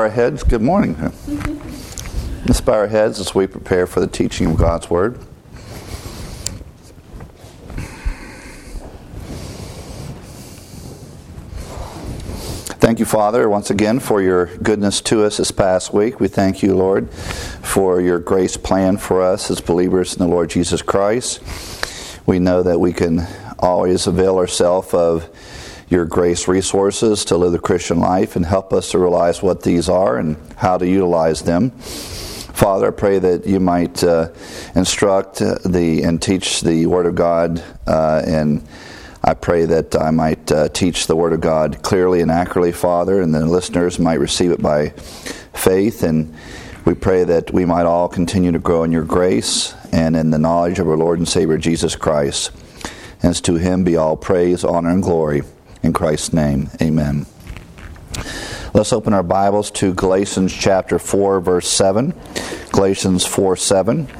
our heads. Good morning. Let's bow our heads as we prepare for the teaching of God's Word. Thank you, Father, once again for your goodness to us this past week. We thank you, Lord, for your grace plan for us as believers in the Lord Jesus Christ. We know that we can always avail ourselves of your grace resources to live the Christian life and help us to realize what these are and how to utilize them. Father, I pray that you might instruct and teach the Word of God, and I pray that I might teach the Word of God clearly and accurately, Father, and the listeners might receive it by faith. And we pray that we might all continue to grow in your grace and in the knowledge of our Lord and Savior Jesus Christ. And to him be all praise, honor, and glory. In Christ's name, amen. Let's open our Bibles to Galatians chapter 4, verse 7. Galatians 4:7.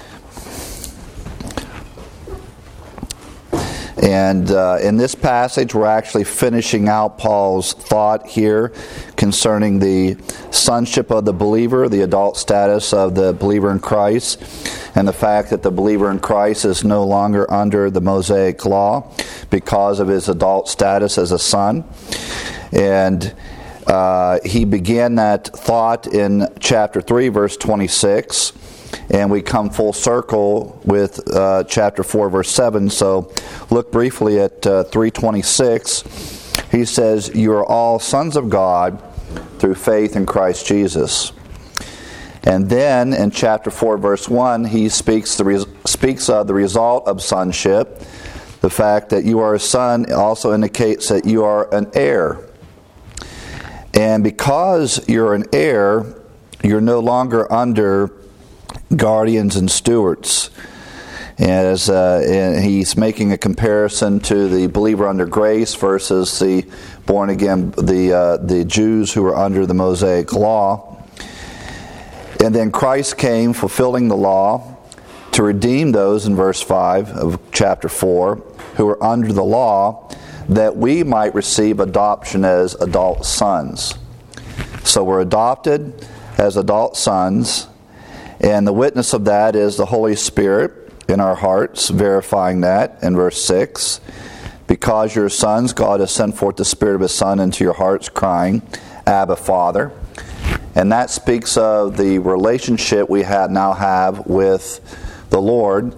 And in this passage, we're actually finishing out Paul's thought here concerning the sonship of the believer, the adult status of the believer in Christ, and the fact that the believer in Christ is no longer under the Mosaic law because of his adult status as a son. And he began that thought in chapter 3, verse 26. And we come full circle with chapter 4, verse 7. So look briefly at 3:26. He says, "You are all sons of God through faith in Christ Jesus." And then in chapter 4, verse 1, he speaks of the result of sonship. The fact that you are a son also indicates that you are an heir. And because you're an heir, you're no longer under guardians and stewards. And he's making a comparison to the believer under grace versus the born again, the Jews who were under the Mosaic law. And then Christ came, fulfilling the law, to redeem those in verse 5 of chapter 4 who were under the law, that we might receive adoption as adult sons. So we're adopted as adult sons. And the witness of that is the Holy Spirit in our hearts, verifying that in verse 6. Because you're sons, God has sent forth the Spirit of His Son into your hearts, crying, Abba, Father. And that speaks of the relationship we now have with the Lord.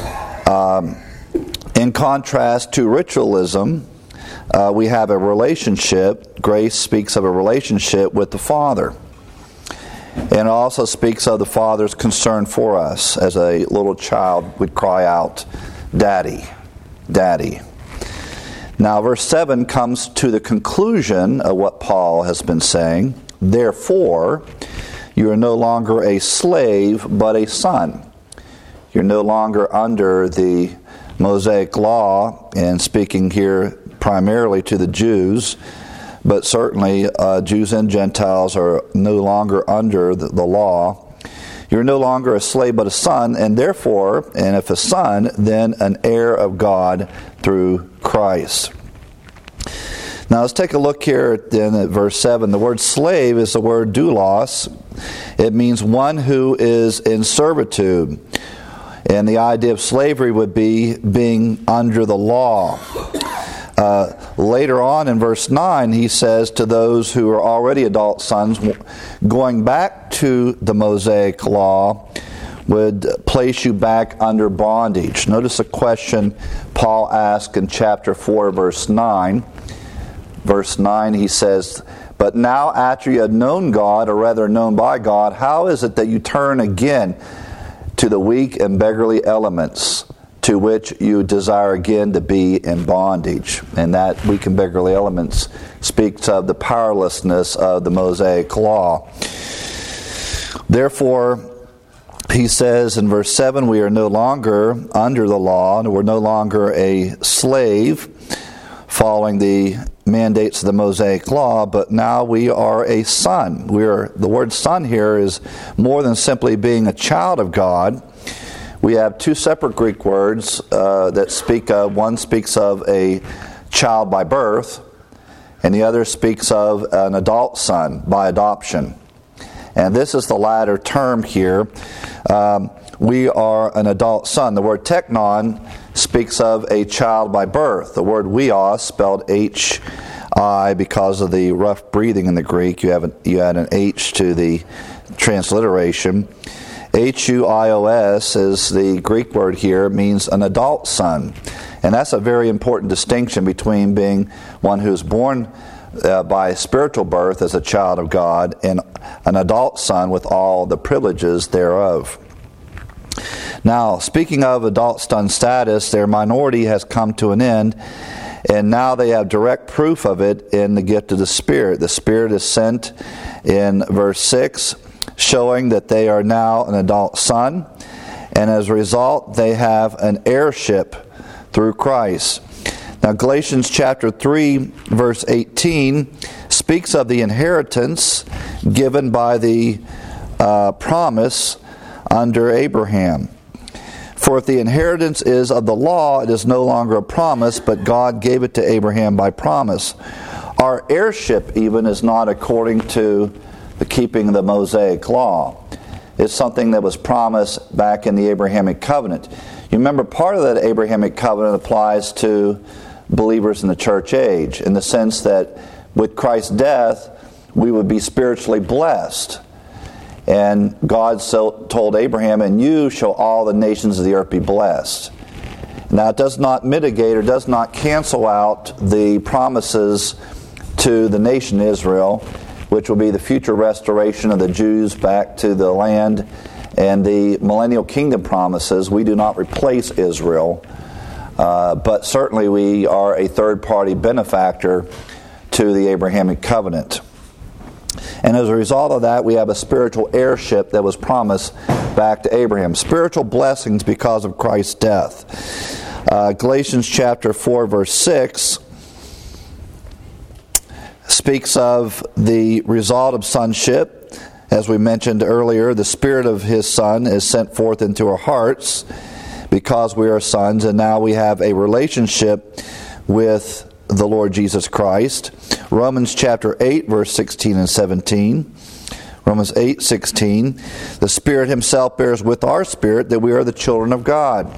In contrast to ritualism, we have a relationship. Grace speaks of a relationship with the Father. And it also speaks of the Father's concern for us. As a little child would cry out, Daddy, Daddy. Now verse 7 comes to the conclusion of what Paul has been saying. Therefore, you are no longer a slave, but a son. You're no longer under the Mosaic law, and speaking here primarily to the Jews, but certainly Jews and Gentiles are no longer under the law. You're no longer a slave but a son, and therefore, and if a son, then an heir of God through Christ. Now let's take a look here then at verse 7. The word slave is the word doulos. It means one who is in servitude. And the idea of slavery would be being under the law. Later on in verse 9, he says to those who are already adult sons, going back to the Mosaic law would place you back under bondage. Notice a question Paul asked in chapter 4, verse 9. Verse 9, he says, "But now after you have known God, or rather known by God, how is it that you turn again to the weak and beggarly elements, to which you desire again to be in bondage?" And that weak and beggarly elements speaks of the powerlessness of the Mosaic law. Therefore, he says in verse 7, we are no longer under the law, and we're no longer a slave following the mandates of the Mosaic law, but now we are a son. The word son here is more than simply being a child of God. We have two separate Greek words that speak of, one speaks of a child by birth, and the other speaks of an adult son by adoption. And this is the latter term here. We are an adult son. The word teknon speaks of a child by birth. The word huios, spelled H-I, because of the rough breathing in the Greek, you add an H to the transliteration. Huios is the Greek word here, means an adult son. And that's a very important distinction between being one who's born by spiritual birth as a child of God and an adult son with all the privileges thereof. Now, speaking of adult son status, their minority has come to an end, and now they have direct proof of it in the gift of the Spirit. The Spirit is sent in verse 6, showing that they are now an adult son, and as a result, they have an heirship through Christ. Now, Galatians chapter 3, verse 18, speaks of the inheritance given by the promise under Abraham. For if the inheritance is of the law, it is no longer a promise, but God gave it to Abraham by promise. Our heirship even is not according to the keeping of the Mosaic law. It's something that was promised back in the Abrahamic covenant. You remember, part of that Abrahamic covenant applies to believers in the church age, in the sense that with Christ's death, we would be spiritually blessed. And God told Abraham, "In you shall all the nations of the earth be blessed." Now, it does not mitigate or does not cancel out the promises to the nation Israel, which will be the future restoration of the Jews back to the land, and the millennial kingdom promises. We do not replace Israel, but certainly we are a third-party benefactor to the Abrahamic covenant. And as a result of that, we have a spiritual heirship that was promised back to Abraham. Spiritual blessings because of Christ's death. Galatians chapter 4, verse 6 speaks of the result of sonship. As we mentioned earlier, the Spirit of His Son is sent forth into our hearts because we are sons, and now we have a relationship with the Lord Jesus Christ. Romans chapter 8, verse 16 and 17. Romans 8:16. The Spirit Himself bears with our spirit that we are the children of God.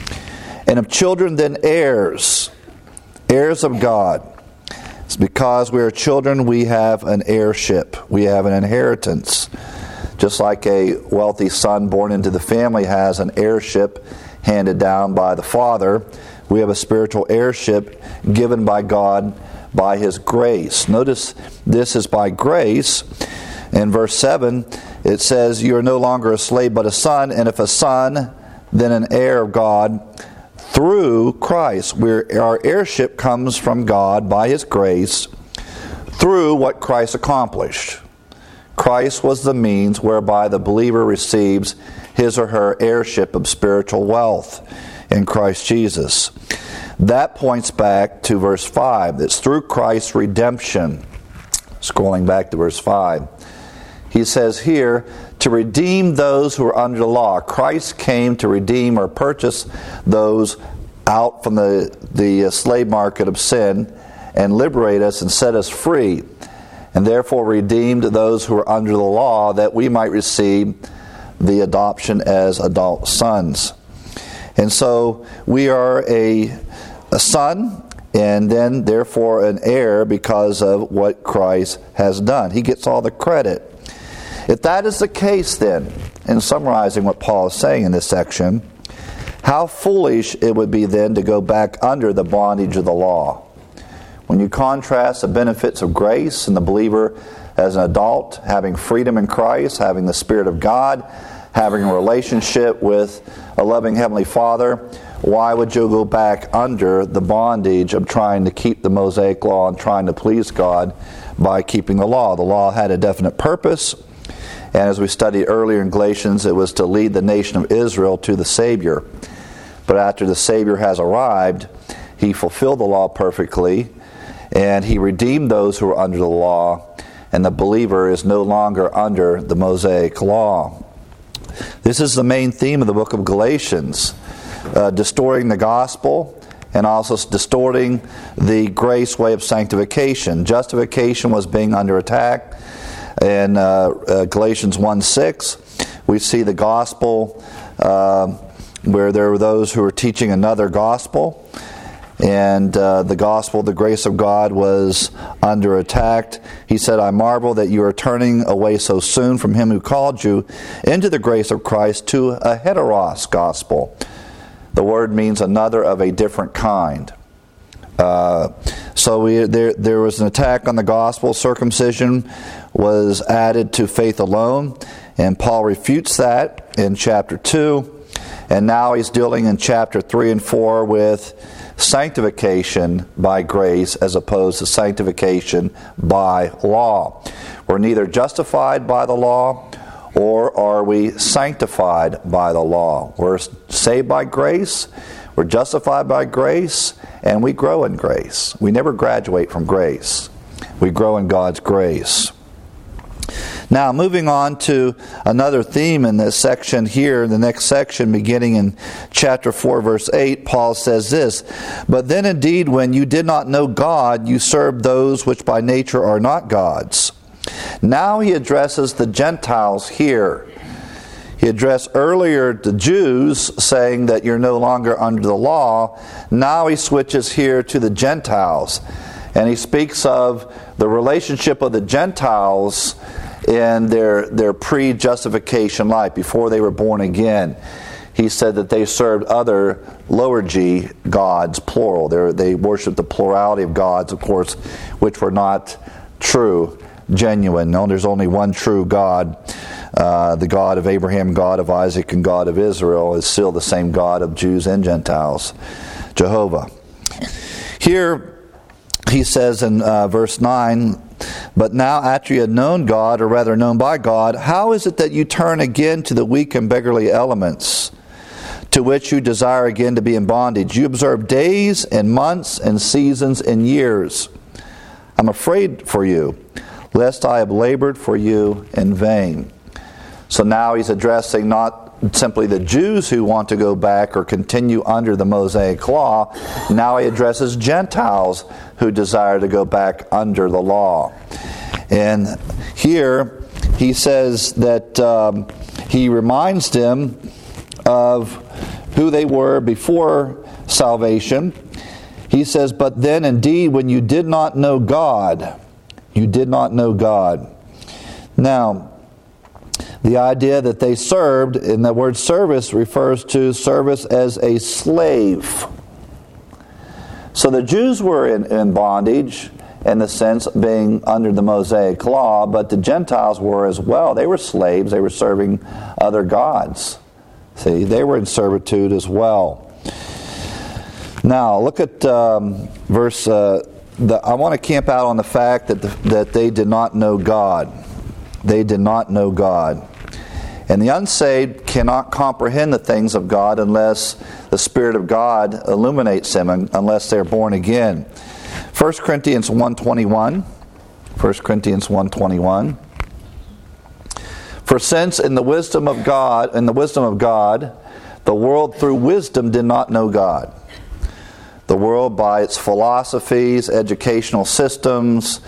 And of children then heirs, heirs of God. It's because we are children we have an heirship. We have an inheritance. Just like a wealthy son born into the family has an heirship handed down by the father, we have a spiritual heirship given by God by His grace. Notice this is by grace. In verse 7, it says, "You are no longer a slave but a son, and if a son, then an heir of God through Christ." Our heirship comes from God by His grace through what Christ accomplished. Christ was the means whereby the believer receives his or her heirship of spiritual wealth in Christ Jesus. That points back to verse 5. It's through Christ's redemption. Scrolling back to verse 5. He says here, to redeem those who are under the law. Christ came to redeem or purchase those out from the slave market of sin and liberate us and set us free. And therefore redeemed those who are under the law that we might receive the adoption as adult sons. And so we are a son, and then therefore an heir because of what Christ has done. He gets all the credit. If that is the case then, in summarizing what Paul is saying in this section, how foolish it would be then to go back under the bondage of the law. When you contrast the benefits of grace and the believer as an adult, having freedom in Christ, having the Spirit of God, having a relationship with a loving Heavenly Father, why would you go back under the bondage of trying to keep the Mosaic law and trying to please God by keeping the law? The law had a definite purpose, and as we studied earlier in Galatians, it was to lead the nation of Israel to the Savior. But after the Savior has arrived, He fulfilled the law perfectly, and He redeemed those who were under the law, and the believer is no longer under the Mosaic law. This is the main theme of the book of Galatians, distorting the gospel and also distorting the grace way of sanctification. Justification was being under attack. In Galatians 1:6, we see the gospel where there were those who were teaching another gospel, and the gospel, the grace of God, was under attack. He said, I marvel that you are turning away so soon from him who called you into the grace of Christ to a heteros gospel. The word means another of a different kind. There was an attack on the gospel. Circumcision was added to faith alone, and Paul refutes that in chapter 2. And now he's dealing in chapter 3 and 4 with sanctification by grace as opposed to sanctification by law. We're neither justified by the law or are we sanctified by the law. We're saved by grace, we're justified by grace, and we grow in grace. We never graduate from grace. We grow in God's grace. Now, moving on to another theme in this section here, the next section beginning in chapter 4, verse 8, Paul says this, But then indeed, when you did not know God, you served those which by nature are not gods. Now he addresses the Gentiles here. He addressed earlier the Jews, saying that you're no longer under the law. Now he switches here to the Gentiles. And he speaks of the relationship of the Gentiles in their pre-justification life, before they were born again. He said that they served other lower G gods, plural. They worshiped the plurality of gods, of course, which were not true, genuine. No, there's only one true God. The God of Abraham, God of Isaac, and God of Israel is still the same God of Jews and Gentiles, Jehovah. Here he says in verse 9, But now after you had known God, or rather known by God, how is it that you turn again to the weak and beggarly elements, to which you desire again to be in bondage? You observe days and months and seasons and years. I'm afraid for you, lest I have labored for you in vain. So now he's addressing not simply the Jews who want to go back or continue under the Mosaic law. Now he addresses Gentiles who desire to go back under the law. And here he says that he reminds them of who they were before salvation. He says, But then indeed when you did not know God, you did not know God. Now, the idea that they served, and the word service refers to service as a slave. So the Jews were in bondage, in the sense of being under the Mosaic law, but the Gentiles were as well. They were slaves. They were serving other gods. See, they were in servitude as well. Now, look at verse... I want to camp out on the fact that they did not know God. They did not know God. And the unsaved cannot comprehend the things of God unless the Spirit of God illuminates them, unless they're born again. 1 Corinthians 1:21. 1 Corinthians 1:21. For since in the wisdom of God, the world through wisdom did not know God. The world, by its philosophies, educational systems,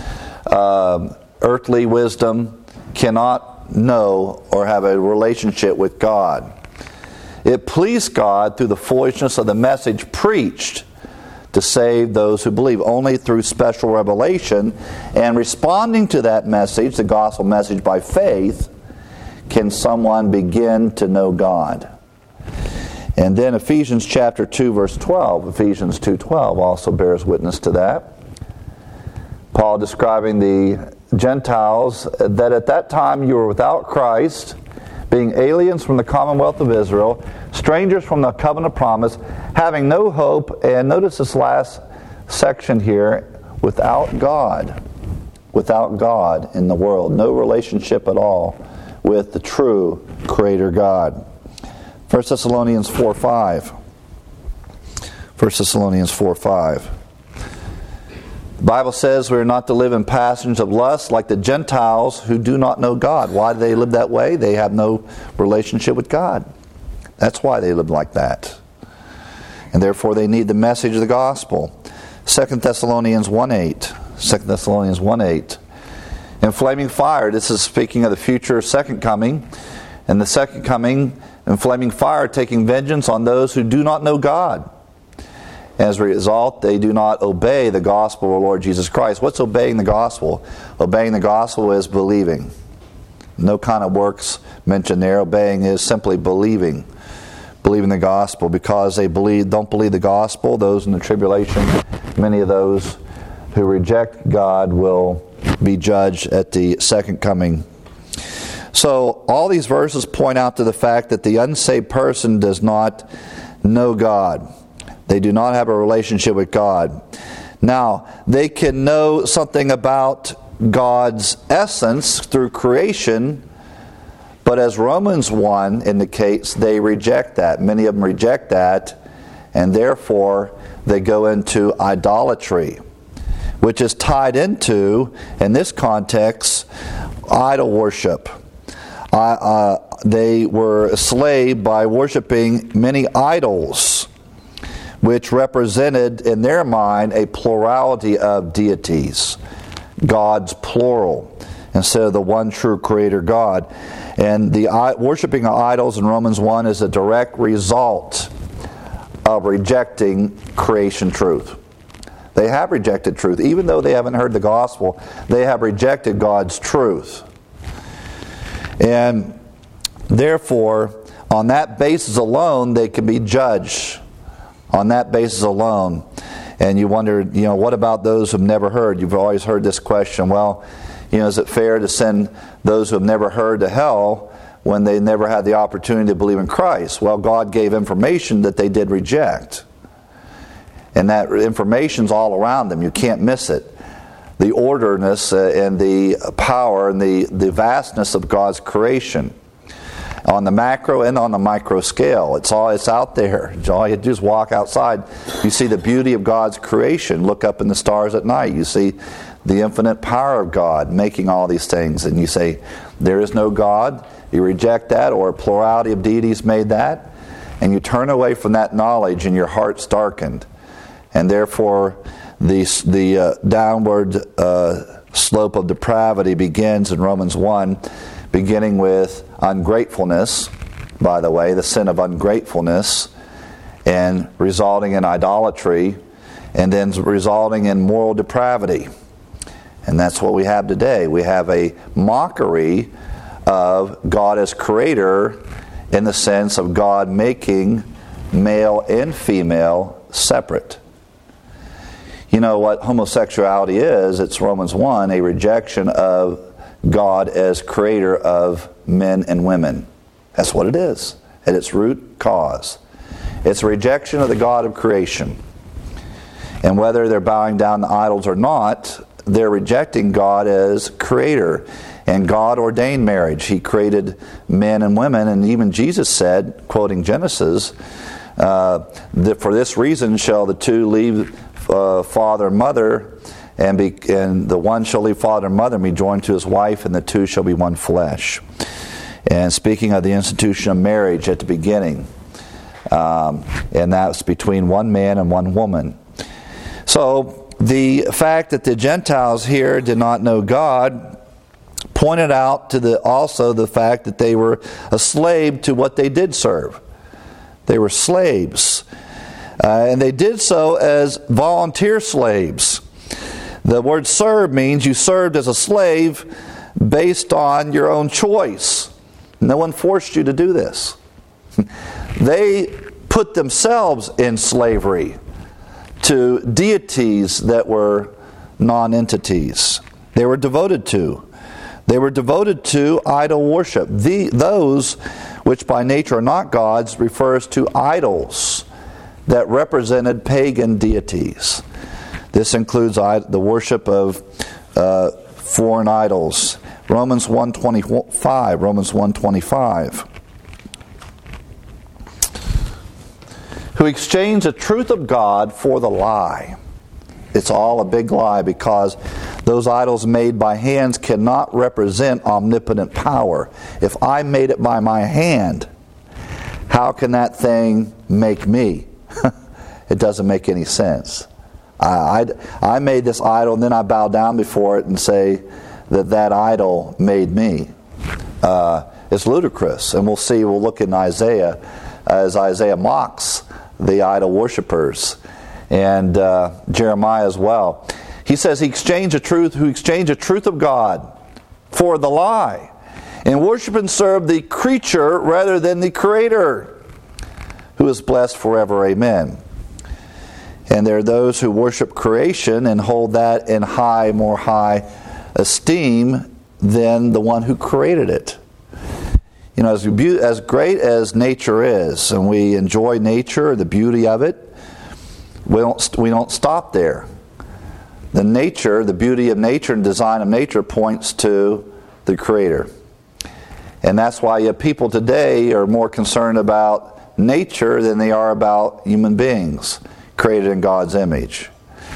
earthly wisdom, cannot know or have a relationship with God. It pleased God through the foolishness of the message preached to save those who believe. Only through special revelation and responding to that message, the gospel message by faith, can someone begin to know God. And then Ephesians chapter 2 verse 12, Ephesians 2:12 also bears witness to that. Paul describing the Gentiles, that at that time you were without Christ, being aliens from the commonwealth of Israel, strangers from the covenant of promise, having no hope, and notice this last section here, without God in the world, no relationship at all with the true Creator God. 1 Thessalonians 4:5. 1 Thessalonians 4:5. The Bible says we are not to live in passions of lust like the Gentiles who do not know God. Why do they live that way? They have no relationship with God. That's why they live like that. And therefore they need the message of the gospel. 2 Thessalonians 1:8. 2 Thessalonians 1:8. In flaming fire, this is speaking of the future second coming. And the second coming in flaming fire, taking vengeance on those who do not know God. As a result, they do not obey the gospel of the Lord Jesus Christ. What's obeying the gospel? Obeying the gospel is believing. No kind of works mentioned there. Obeying is simply believing. Believing the gospel. Because they don't believe the gospel, those in the tribulation, many of those who reject God will be judged at the second coming. So all these verses point out to the fact that the unsaved person does not know God. They do not have a relationship with God. Now, they can know something about God's essence through creation, but as Romans 1 indicates, they reject that. Many of them reject that, and therefore they go into idolatry, which is tied into, in this context, idol worship. They were enslaved by worshiping many idols, which represented in their mind a plurality of deities, gods plural, instead of the one true creator God. And the worshiping of idols in Romans 1 is a direct result of rejecting creation truth. They have rejected truth. Even though they haven't heard the gospel, they have rejected God's truth. And therefore, on that basis alone, they can be judged. On that basis alone. And you wonder, what about those who've never heard? You've always heard this question, well, is it fair to send those who have never heard to hell when they never had the opportunity to believe in Christ? Well, God gave information that they did reject. And that information's all around them. You can't miss it. The orderness and the power and the vastness of God's creation. On the macro and on the micro scale. It's out there. All you do is walk outside. You see the beauty of God's creation. Look up in the stars at night. You see the infinite power of God making all these things. And you say, there is no God. You reject that, or a plurality of deities made that. And you turn away from that knowledge and your heart's darkened. And therefore, the downward slope of depravity begins in Romans 1, beginning with ungratefulness, by the way, the sin of ungratefulness, and resulting in idolatry, and then resulting in moral depravity. And that's what we have today. We have a mockery of God as creator in the sense of God making male and female separate. You know what homosexuality is? It's Romans 1, a rejection of God as creator of men and women. That's what it is, at its root cause. It's a rejection of the God of creation. And whether they're bowing down to idols or not, they're rejecting God as creator. And God ordained marriage. He created men and women, and even Jesus said, quoting Genesis, that for this reason shall the two leave father and mother, and the one shall leave father and mother and be joined to his wife, and the two shall be one flesh. And speaking of the institution of marriage at the beginning, and that's between one man and one woman. So the fact that the Gentiles here did not know God pointed out to also the fact that they were a slave to what they did serve. They were slaves. And they did so as volunteer slaves. The word serve means you served as a slave based on your own choice. No one forced you to do this. They put themselves in slavery to deities that were non-entities. They were devoted to. They were devoted to idol worship. Those which by nature are not gods refers to idols that represented pagan deities. This includes the worship of foreign idols. Romans 1:25. Who exchanged the truth of God for the lie. It's all a big lie, because those idols made by hands cannot represent omnipotent power. If I made it by my hand, how can that thing make me? It doesn't make any sense. I made this idol, and then I bow down before it and say, that idol made me. It's ludicrous. And we'll look in Isaiah as Isaiah mocks the idol worshippers, and Jeremiah as well. He says who exchanged the truth of God for the lie, and worship and serve the creature rather than the Creator, who is blessed forever. Amen. And there are those who worship creation and hold that in more high esteem than the one who created it. You know, as great as nature is, and we enjoy nature, the beauty of it, we don't stop there. The beauty of nature and design of nature points to the Creator. And that's why people today are more concerned about nature than they are about human beings created in God's image.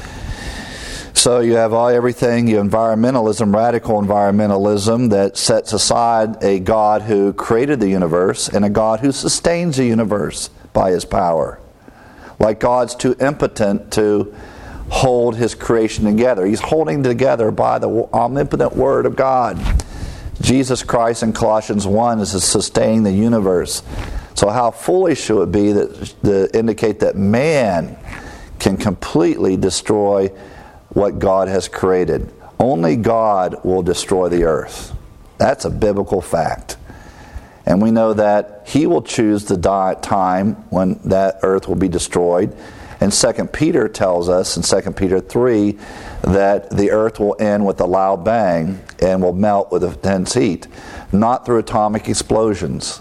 So you have everything, environmentalism, radical environmentalism, that sets aside a God who created the universe and a God who sustains the universe by His power. Like God's too impotent to hold His creation together. He's holding together by the omnipotent Word of God. Jesus Christ in Colossians 1 is sustaining the universe. So how foolish should it be to indicate that man can completely destroy what God has created? Only God will destroy the earth. That's a biblical fact. And we know that He will choose the time when that earth will be destroyed. And 2 Peter tells us in 2 Peter 3 that the earth will end with a loud bang and will melt with intense heat, not through atomic explosions.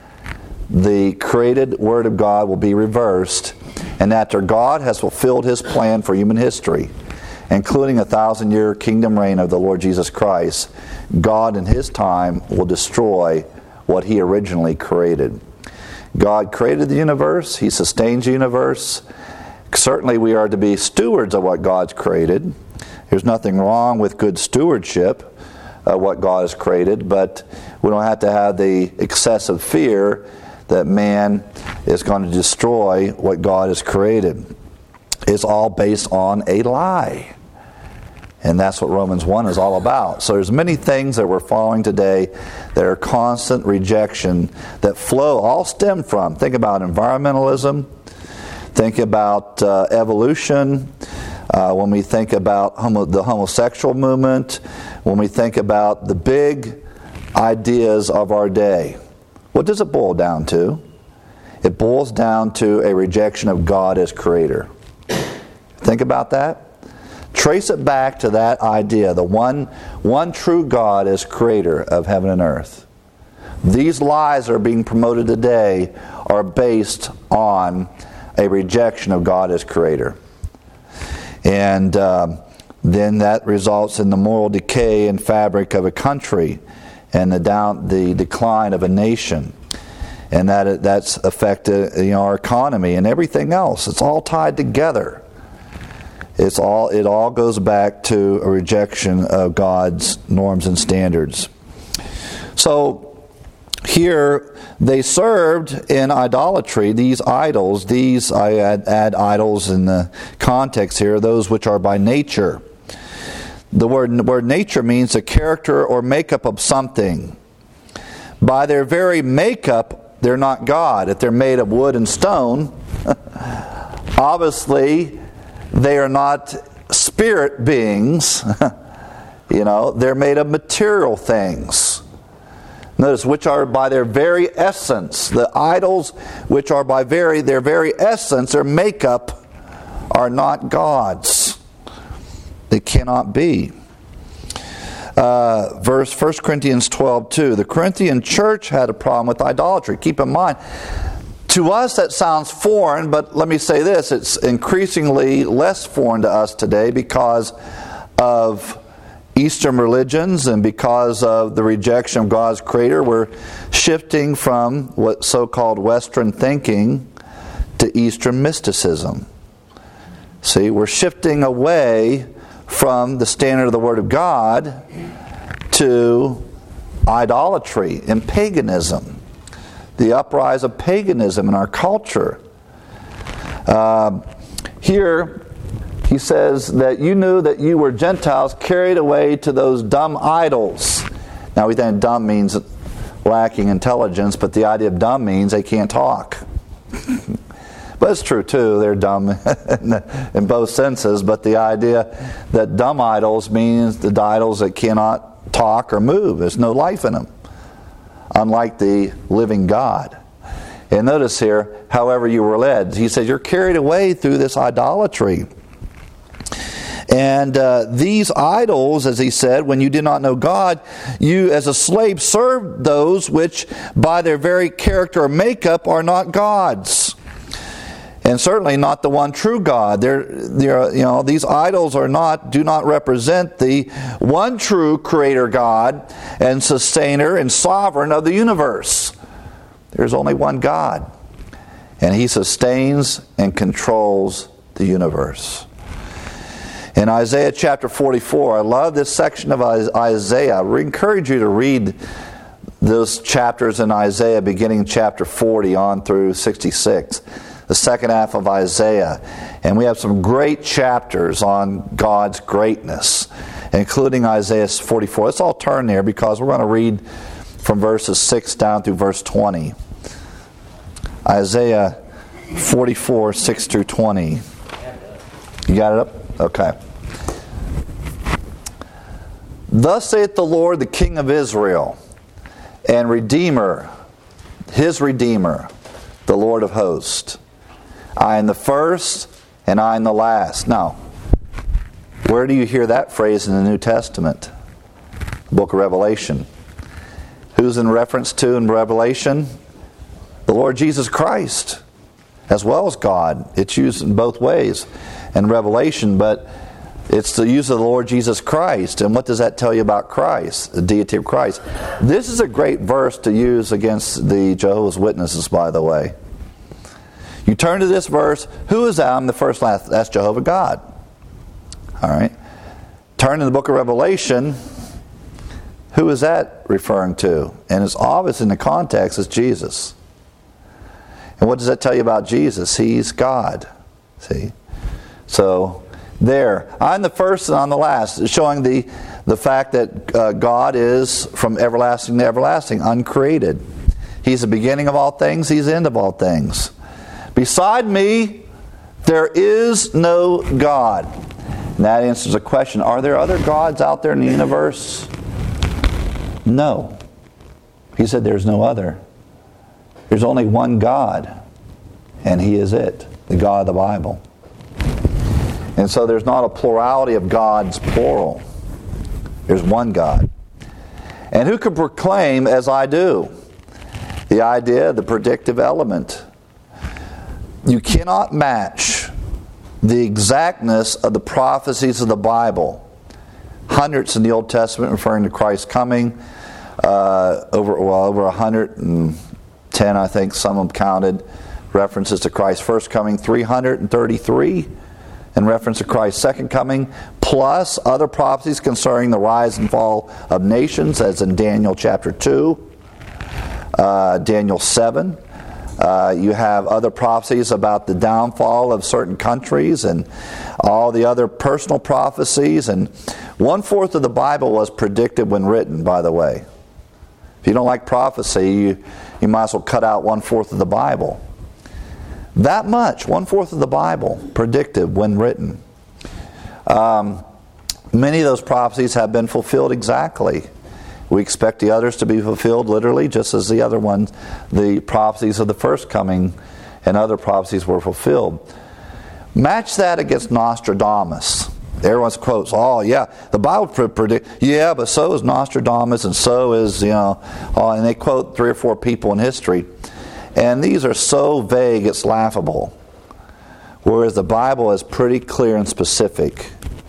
The created Word of God will be reversed, and after God has fulfilled His plan for human history, including a 1,000-year kingdom reign of the Lord Jesus Christ, God in His time will destroy what He originally created. God created the universe. He sustains the universe. Certainly we are to be stewards of what God's created. There's nothing wrong with good stewardship of what God has created, but we don't have to have the excessive fear that man is going to destroy what God has created. It's all based on a lie. And that's what Romans 1 is all about. So there's many things that we're following today that are constant rejection that all stem from, think about environmentalism, think about evolution, when we think about the homosexual movement, when we think about the big ideas of our day. What does it boil down to? It boils down to a rejection of God as Creator. Think about that. Trace it back to that idea, the one true God as Creator of heaven and earth. These lies that are being promoted today are based on a rejection of God as Creator. And then that results in the moral decay and fabric of a country and the decline of a nation. And that's affected our economy and everything else. It's all tied together. It all goes back to a rejection of God's norms and standards. So here they served in idolatry these idols. I add idols in the context here, those which are by nature. The word nature means the character or makeup of something. By their very makeup, they're not God. If they're made of wood and stone, obviously they are not spirit beings. They're made of material things. Notice, which are by their very essence. The idols which are by their very essence, their makeup, are not gods. They cannot be. 1 Corinthians 12:2. The Corinthian church had a problem with idolatry. Keep in mind, to us that sounds foreign, but let me say this, it's increasingly less foreign to us today because of Eastern religions and because of the rejection of God's Creator. We're shifting from what so-called Western thinking to Eastern mysticism. See, we're shifting away from the standard of the Word of God to idolatry and paganism. The uprise of paganism in our culture. Here, He says that you knew that you were Gentiles carried away to those dumb idols. Now we think dumb means lacking intelligence, but the idea of dumb means they can't talk. But it's true too, they're dumb in both senses, but the idea that dumb idols means the idols that cannot talk or move. There's no life in them, unlike the living God. And notice here, however you were led. He says you're carried away through this idolatry. And these idols, as he said, when you did not know God, you as a slave served those which by their very character or makeup are not gods. And certainly not the one true God. These idols do not represent the one true Creator God and Sustainer and Sovereign of the universe. There's only one God, and He sustains and controls the universe. In Isaiah chapter 44, I love this section of Isaiah. I encourage you to read those chapters in Isaiah, beginning chapter 40 on through 66, the second half of Isaiah. And we have some great chapters on God's greatness, including Isaiah 44. Let's all turn there because we're going to read from verses 6 down through verse 20. Isaiah 44, 6 through 20. You got it up? Okay. Thus saith the Lord, the King of Israel, and Redeemer, His Redeemer, the Lord of hosts. I am the first, and I am the last. Now, where do you hear that phrase in the New Testament? The book of Revelation. Who's in reference to in Revelation? The Lord Jesus Christ, as well as God. It's used in both ways in Revelation, but it's the use of the Lord Jesus Christ. And what does that tell you about Christ, the deity of Christ? This is a great verse to use against the Jehovah's Witnesses, by the way. You turn to this verse, who is that? I'm the first, last. That's Jehovah God. All right. Turn to the book of Revelation. Who is that referring to? And it's obvious in the context, it's Jesus. And what does that tell you about Jesus? He's God. See? So, there. I'm the first and I'm the last. Showing the fact that God is from everlasting to everlasting, uncreated. He's the beginning of all things. He's the end of all things. Beside me, there is no God. And that answers the question, are there other gods out there in the universe? No. He said there's no other. There's only one God, and He is it, the God of the Bible. And so there's not a plurality of gods, plural. There's one God. And who can proclaim as I do? The idea, the predictive element. You cannot match the exactness of the prophecies of the Bible. Hundreds in the Old Testament referring to Christ's coming. Over 110, I think, some of them counted. References to Christ's first coming, 333. In reference to Christ's second coming, plus other prophecies concerning the rise and fall of nations, as in Daniel chapter 2, Daniel 7. You have other prophecies about the downfall of certain countries and all the other personal prophecies. And 1/4 of the Bible was predicted when written, by the way. If you don't like prophecy, you might as well cut out 1/4 of the Bible. That much, 1/4 of the Bible, predicted when written. Many of those prophecies have been fulfilled exactly. We expect the others to be fulfilled literally, just as the other ones, the prophecies of the first coming and other prophecies were fulfilled. Match that against Nostradamus. Everyone quotes, oh yeah, the Bible predicts, yeah, but so is Nostradamus and so is, and they quote 3 or 4 people in history. And these are so vague, it's laughable. Whereas the Bible is pretty clear and specific.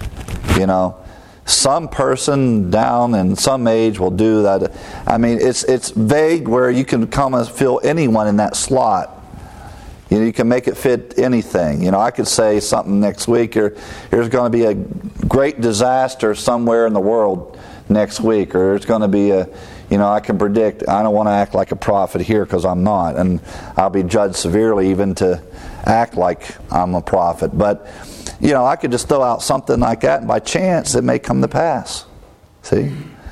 Some person down in some age will do that. I mean, it's vague where you can come and fill anyone in that slot. You can make it fit anything. I could say something next week. There's going to be a great disaster somewhere in the world next week, or there's going to be I can predict. I don't want to act like a prophet here because I'm not, and I'll be judged severely even to act like I'm a prophet. But, I could just throw out something like that, and by chance it may come to pass. See?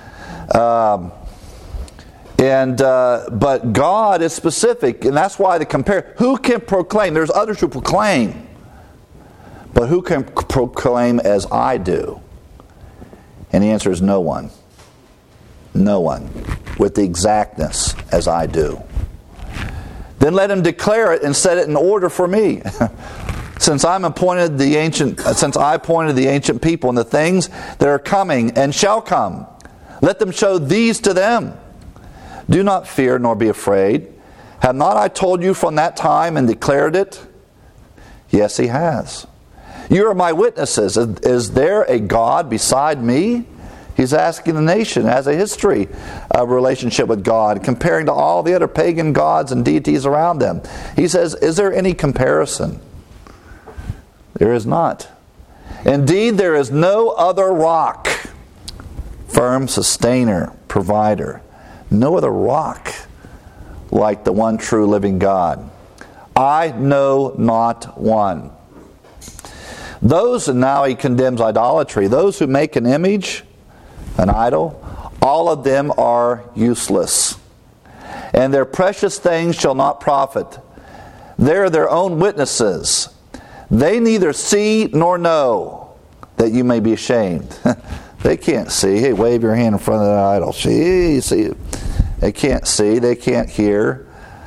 But God is specific, and that's why who can proclaim? There's others who proclaim. But who can proclaim as I do? And the answer is no one. No one. With the exactness as I do. Then let him declare it and set it in order for me. Since I appointed the ancient people and the things that are coming and shall come, let them show these to them. Do not fear nor be afraid. Have not I told you from that time and declared it? Yes, he has. You are my witnesses. Is there a God beside me? He's asking the nation, has a history of relationship with God, comparing to all the other pagan gods and deities around them. He says, is there any comparison? There is not. Indeed, there is no other rock, firm sustainer, provider. No other rock like the one true living God. I know not one. Those, and now he condemns idolatry, those who make an image, an idol, all of them are useless. And their precious things shall not profit. They are their own witnesses. They neither see nor know, that you may be ashamed. They can't see. Hey, wave your hand in front of the idol. See. They can't see. They can't hear.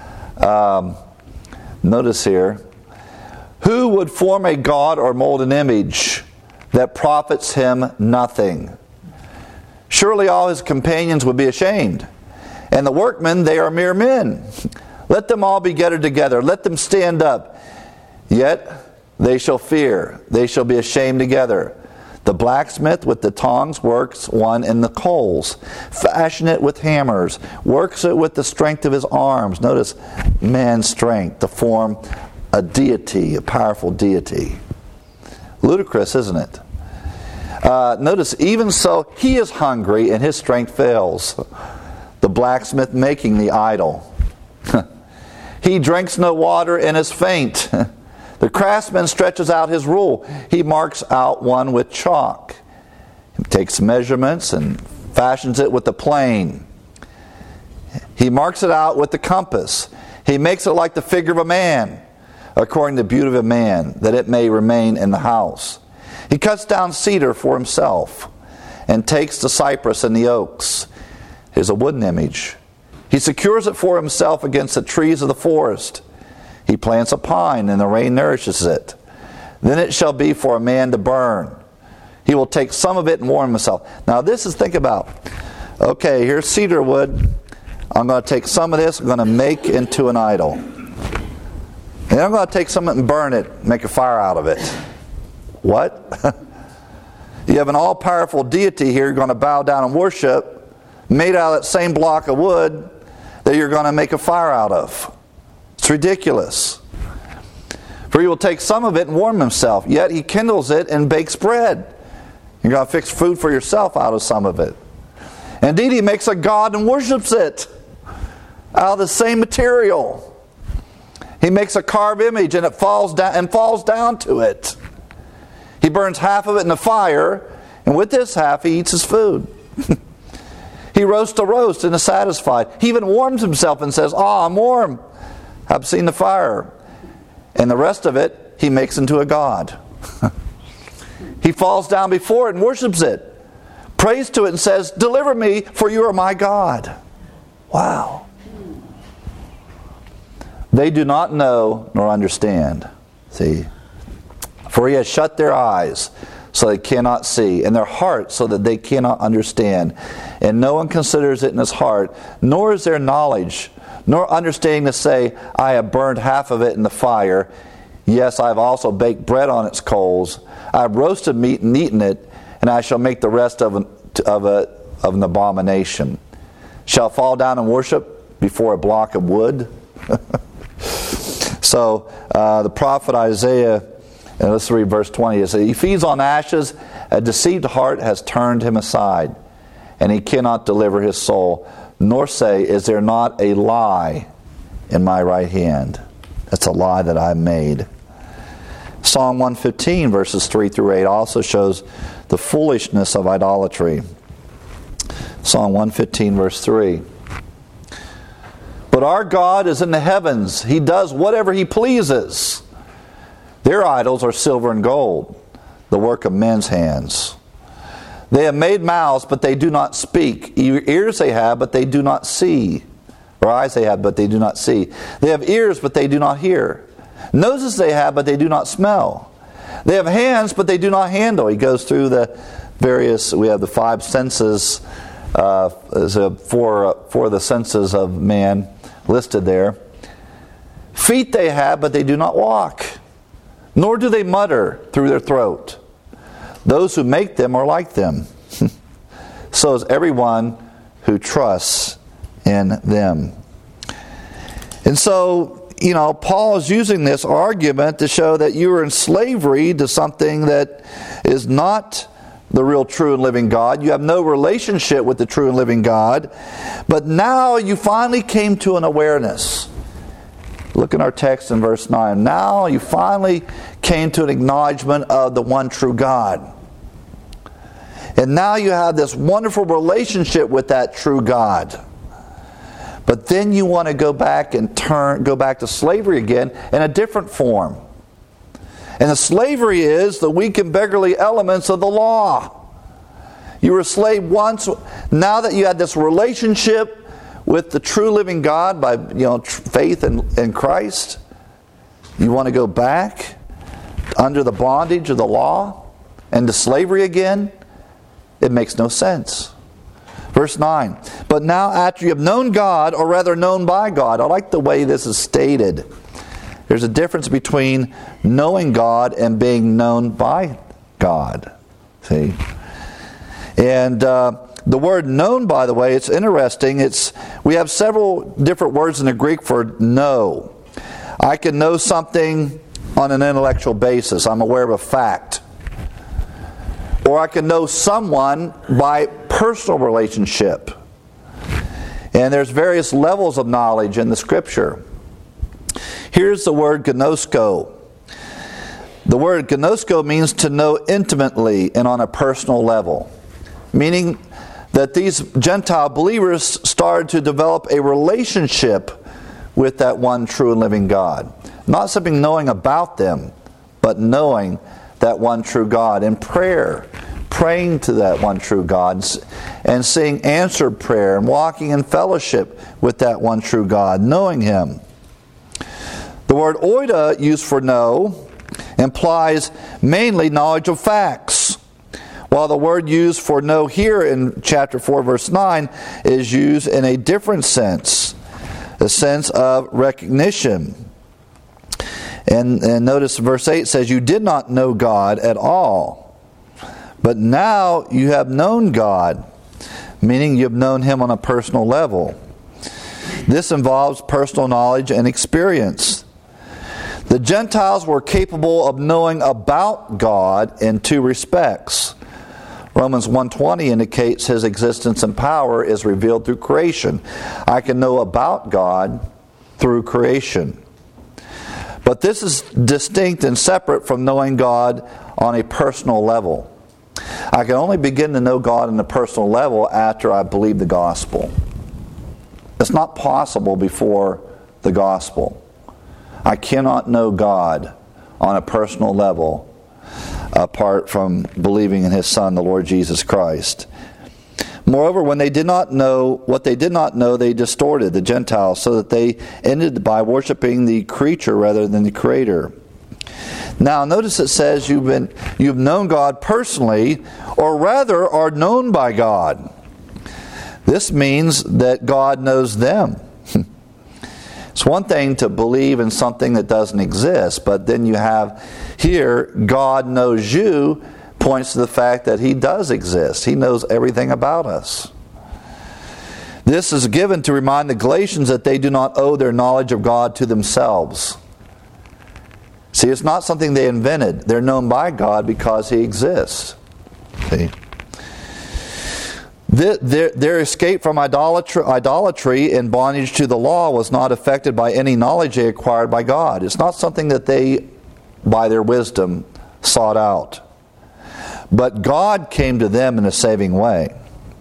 Notice here. Who would form a god or mold an image that profits him nothing? Surely all his companions would be ashamed. And the workmen, they are mere men. Let them all be gathered together. Let them stand up. Yet they shall fear. They shall be ashamed together. The blacksmith with the tongs works one in the coals. Fashion it with hammers. Works it with the strength of his arms. Notice man's strength to form a deity, a powerful deity. Ludicrous, isn't it? Notice, even so, he is hungry and his strength fails. The blacksmith making the idol. He drinks no water and is faint. The craftsman stretches out his rule. He marks out one with chalk. He takes measurements and fashions it with the plane. He marks it out with the compass. He makes it like the figure of a man, according to the beauty of a man, that it may remain in the house. He cuts down cedar for himself and takes the cypress and the oaks. Here's a wooden image. He secures it for himself against the trees of the forest. He plants a pine and the rain nourishes it. Then it shall be for a man to burn. He will take some of it and warm himself. Now this is, think about, okay, here's cedar wood. I'm going to take some of this, I'm going to make into an idol. And then I'm going to take some of it and burn it, make a fire out of it. What? You have an all-powerful deity here you're going to bow down and worship, made out of that same block of wood that you're going to make a fire out of. It's ridiculous. For he will take some of it and warm himself, yet he kindles it and bakes bread. You're going to fix food for yourself out of some of it. Indeed, he makes a god and worships it out of the same material. He makes a carved image and it falls down to it. He burns half of it in the fire, and with this half he eats his food. He roasts a roast and is satisfied. He even warms himself and says, I'm warm. I've seen the fire. And the rest of it he makes into a god. He falls down before it and worships it. Prays to it and says, deliver me, for you are my God. Wow. They do not know nor understand. See? For he has shut their eyes so they cannot see, and their hearts so that they cannot understand. And no one considers it in his heart, nor is there knowledge, nor understanding to say, I have burned half of it in the fire. Yes, I have also baked bread on its coals. I have roasted meat and eaten it, and I shall make the rest of an abomination. Shall fall down and worship before a block of wood. So the prophet Isaiah, and let's read verse 20. It says, he feeds on ashes, a deceived heart has turned him aside, and he cannot deliver his soul, nor say, is there not a lie in my right hand? That's a lie that I made. Psalm 115 verses 3 through 8 also shows the foolishness of idolatry. Psalm 115 verse 3. But our God is in the heavens. He does whatever He pleases. Their idols are silver and gold, the work of men's hands. They have made mouths, but they do not speak. Ears they have, but they do not see. Or eyes they have, but they do not see. They have ears, but they do not hear. Noses they have, but they do not smell. They have hands, but they do not handle. He goes through the various, we have the 5 senses, for the senses of man listed there. Feet they have, but they do not walk. Nor do they mutter through their throat. Those who make them are like them. So is everyone who trusts in them. And so, Paul is using this argument to show that you are in slavery to something that is not the real, true, and living God. You have no relationship with the true and living God. But now you finally came to an awareness. Look in our text in verse 9. Now you finally came to an acknowledgement of the one true God. And now you have this wonderful relationship with that true God. But then you want to go back to slavery again in a different form. And the slavery is the weak and beggarly elements of the law. You were a slave once. Now that you had this relationship with the true living God by faith in Christ, you want to go back under the bondage of the law and to slavery again? It makes no sense. Verse 9. But now after you have known God, or rather known by God. I like the way this is stated. There's a difference between knowing God and being known by God. See? And the word known, by the way, it's interesting. We have several different words in the Greek for know. I can know something on an intellectual basis. I'm aware of a fact. Or I can know someone by personal relationship. And there's various levels of knowledge in the Scripture. Here's the word gnosko. The word gnosko means to know intimately and on a personal level. Meaning that these Gentile believers started to develop a relationship with that one true and living God. Not simply knowing about them, but knowing that one true God in prayer, praying to that one true God, and seeing answered prayer, and walking in fellowship with that one true God, knowing Him. The word oida, used for know, implies mainly knowledge of facts, while the word used for know here in chapter 4, verse 9, is used in a different sense, a sense of recognition. And notice verse 8 says, you did not know God at all, but now you have known God, meaning you have known Him on a personal level. This involves personal knowledge and experience. The Gentiles were capable of knowing about God in 2 respects. Romans 1:20 indicates His existence and power is revealed through creation. I can know about God through creation. But this is distinct and separate from knowing God on a personal level. I can only begin to know God on a personal level after I believe the gospel. It's not possible before the gospel. I cannot know God on a personal level apart from believing in His Son, the Lord Jesus Christ. Moreover, when they did not know what they did not know, they distorted the Gentiles so that they ended by worshiping the creature rather than the Creator. Now, notice it says you've known God personally, or rather are known by God. This means that God knows them. It's one thing to believe in something that doesn't exist, but then you have here, God knows you, points to the fact that He does exist. He knows everything about us. This is given to remind the Galatians that they do not owe their knowledge of God to themselves. See, it's not something they invented. They're known by God because He exists. See? Their escape from idolatry and bondage to the law was not affected by any knowledge they acquired by God. It's not something that they by their wisdom sought out. But God came to them in a saving way.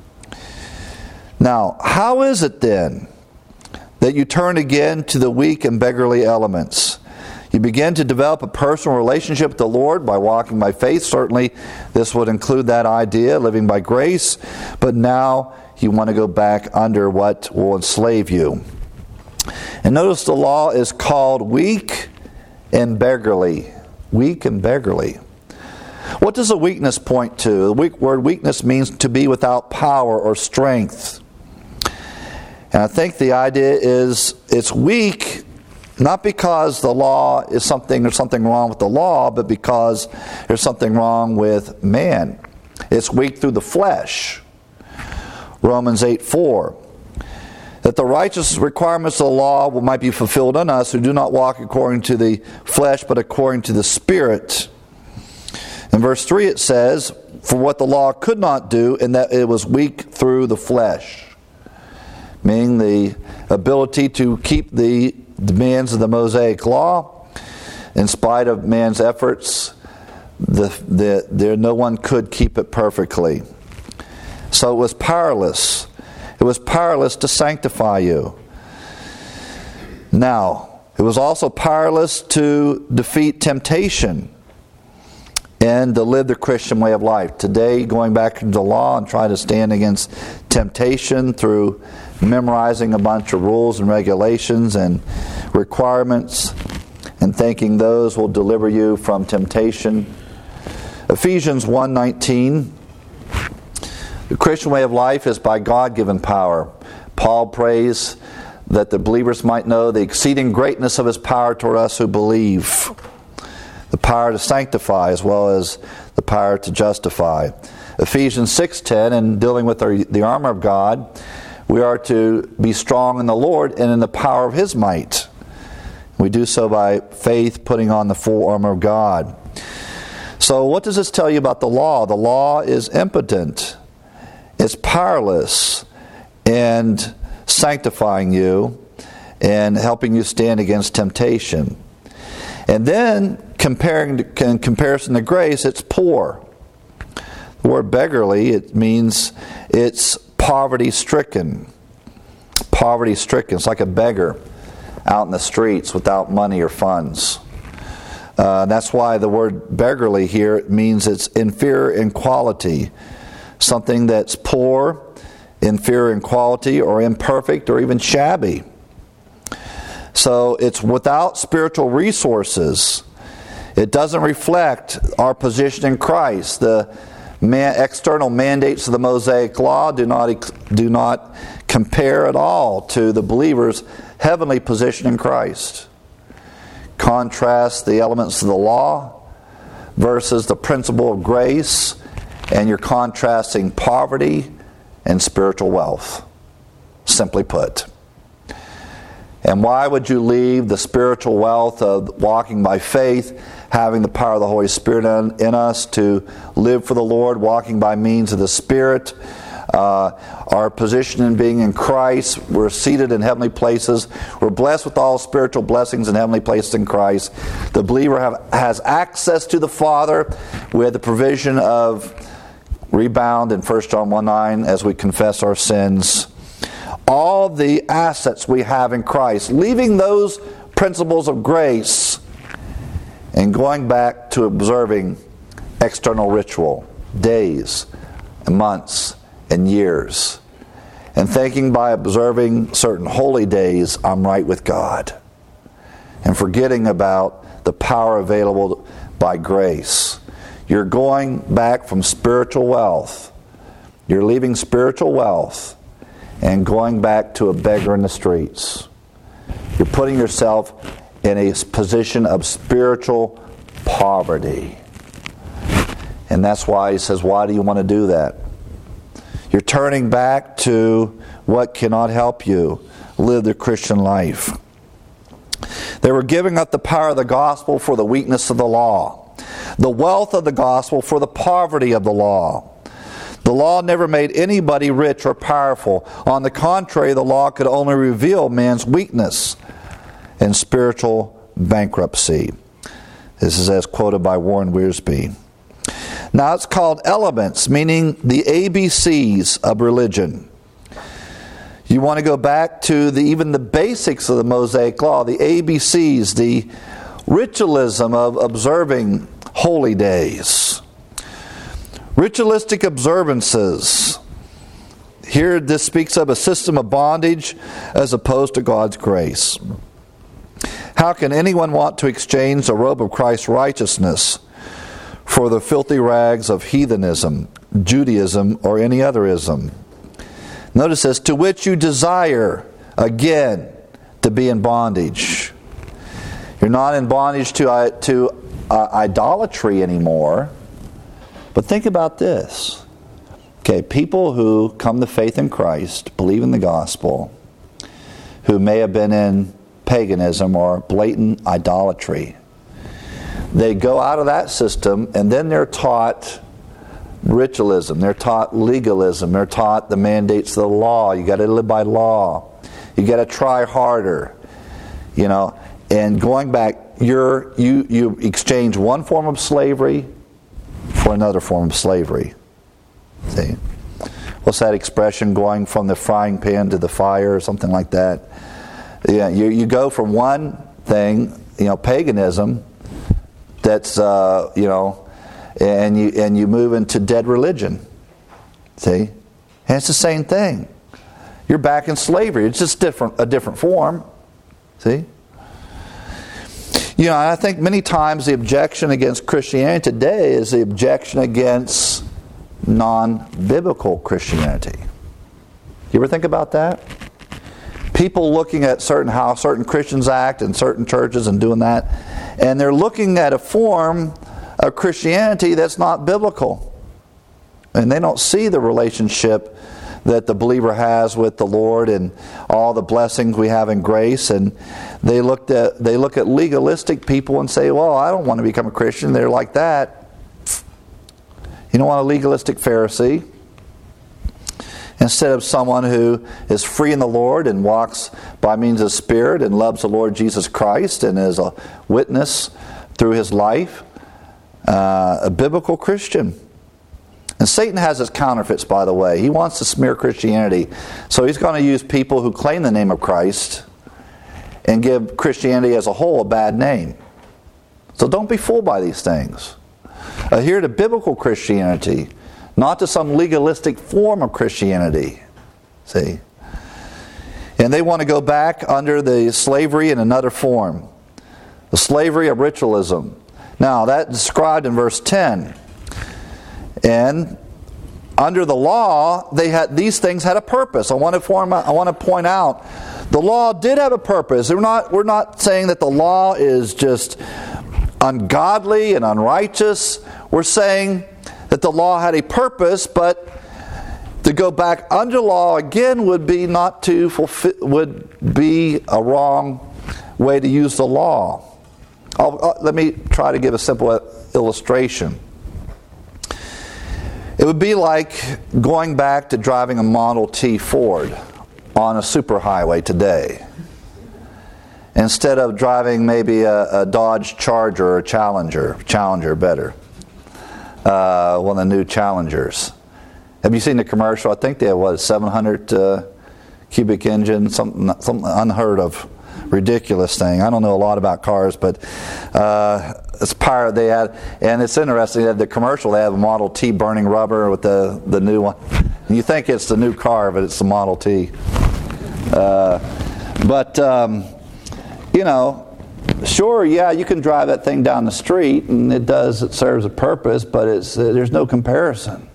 Now, how is it then that you turn again to the weak and beggarly elements? You begin to develop a personal relationship with the Lord by walking by faith. Certainly, this would include that idea, living by grace. But now you want to go back under what will enslave you. And notice the law is called weak and beggarly. Weak and beggarly. What does a weakness point to? The word weakness means to be without power or strength. And I think the idea is it's weak not because the law is there's something wrong with the law, but because there's something wrong with man. It's weak through the flesh. Romans 8:4. That the righteous requirements of the law might be fulfilled in us who do not walk according to the flesh, but according to the Spirit. In verse 3 it says, for what the law could not do, in that it was weak through the flesh. Meaning the ability to keep the demands of the Mosaic law, in spite of man's efforts, no one could keep it perfectly. So it was powerless. It was powerless to sanctify you. Now, it was also powerless to defeat temptation and to live the Christian way of life. Today, going back into the law and trying to stand against temptation through memorizing a bunch of rules and regulations and requirements and thinking those will deliver you from temptation. Ephesians 1:19. The Christian way of life is by God-given power. Paul prays that the believers might know the exceeding greatness of His power toward us who believe. The power to sanctify as well as the power to justify. Ephesians 6:10, in dealing with the armor of God, we are to be strong in the Lord and in the power of His might. We do so by faith, putting on the full armor of God. So what does this tell you about the law? The law is impotent. It's powerless in sanctifying you and helping you stand against temptation. And then, in comparison to grace, it's poor. The word beggarly, it means it's poverty-stricken. Poverty-stricken. It's like a beggar out in the streets without money or funds. That's why the word beggarly here means it's inferior in quality. Something that's poor, inferior in quality, or imperfect, or even shabby. So it's without spiritual resources. It doesn't reflect our position in Christ. The external mandates of the Mosaic law do not compare at all to the believer's heavenly position in Christ. Contrast the elements of the law versus the principle of grace, and you're contrasting poverty and spiritual wealth, simply put. And why would you leave the spiritual wealth of walking by faith, having the power of the Holy Spirit in us to live for the Lord, walking by means of the Spirit, our position in being in Christ, we're seated in heavenly places, we're blessed with all spiritual blessings in heavenly places in Christ. The believer has access to the Father with the provision of rebound in 1 John 1:9 as we confess our sins. All the assets we have in Christ, leaving those principles of grace and going back to observing external ritual, days and months and years, and thinking by observing certain holy days I'm right with God, and forgetting about the power available by grace. You're going back from spiritual wealth. You're leaving spiritual wealth and going back to a beggar in the streets. You're putting yourself in a position of spiritual poverty. And that's why he says, why do you want to do that? You're turning back to what cannot help you live the Christian life. They were giving up the power of the gospel for the weakness of the law, the wealth of the gospel for the poverty of the law. The law never made anybody rich or powerful. On the contrary, the law could only reveal man's weakness and spiritual bankruptcy. This is as quoted by Warren Wiersbe. Now it's called elements, meaning the ABCs of religion. You want to go back to even the basics of the Mosaic Law, the ABCs, the ritualism of observing holy days. Ritualistic observances. Here this speaks of a system of bondage as opposed to God's grace. How can anyone want to exchange the robe of Christ's righteousness for the filthy rags of heathenism, Judaism, or any other ism? Notice this, to which you desire, again, to be in bondage. You're not in bondage to idolatry anymore. But think about this. Okay, people who come to faith in Christ, believe in the gospel, who may have been in paganism or blatant idolatry, they go out of that system and then they're taught ritualism, they're taught legalism, they're taught the mandates of the law. You got to live by law. You got to try harder. You know, and going back, you exchange one form of slavery for another form of slavery. See? What's that expression, going from the frying pan to the fire or something like that? Yeah, you go from one thing, paganism, that's and you move into dead religion. See? And it's the same thing. You're back in slavery. It's just a different form. See? I think many times the objection against Christianity today is the objection against non-biblical Christianity. You ever think about that? People looking at how certain Christians act in certain churches and doing that, and they're looking at a form of Christianity that's not biblical. And they don't see the relationship that the believer has with the Lord and all the blessings we have in grace, and they look at legalistic people and say, well, I don't want to become a Christian. They're like that. You don't want a legalistic Pharisee. Instead of someone who is free in the Lord and walks by means of the Spirit and loves the Lord Jesus Christ and is a witness through his life, a biblical Christian. And Satan has his counterfeits, by the way. He wants to smear Christianity. So he's going to use people who claim the name of Christ and give Christianity as a whole a bad name. So don't be fooled by these things. Adhere to biblical Christianity, not to some legalistic form of Christianity. See? And they want to go back under the slavery in another form. The slavery of ritualism. Now, that's described in verse 10. And under the law, these things had a purpose. I want to point out, the law did have a purpose. We're not saying that the law is just ungodly and unrighteous. We're saying that the law had a purpose, but to go back under law again would be would be a wrong way to use the law. Let me try to give a simple illustration. It would be like going back to driving a Model T Ford on a superhighway today, instead of driving maybe a Dodge Charger or a Challenger better. One of the new Challengers. Have you seen the commercial? I think they have, a 700 cubic engine, something unheard of, ridiculous thing. I don't know a lot about cars, but it's power they had, and it's interesting. They had the commercial. They have a Model T burning rubber with the new one. And you think it's the new car, but it's the Model T. Sure, yeah, you can drive that thing down the street, and it serves a purpose, but there's no comparison.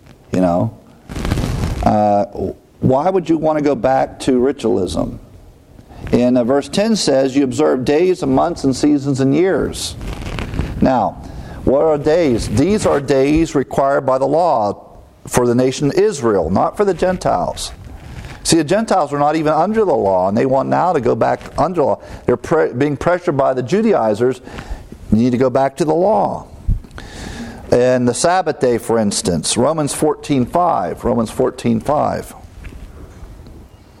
Why would you want to go back to ritualism? And verse 10 says, you observe days and months and seasons and years. Now, what are days? These are days required by the law for the nation Israel, not for the Gentiles. See, the Gentiles were not even under the law, and they want now to go back under law. They're being pressured by the Judaizers. You need to go back to the law. And the Sabbath day, for instance, Romans 14:5.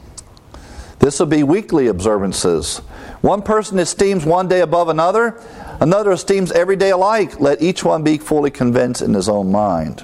This will be weekly observances. One person esteems one day above another. Another esteems every day alike. Let each one be fully convinced in his own mind.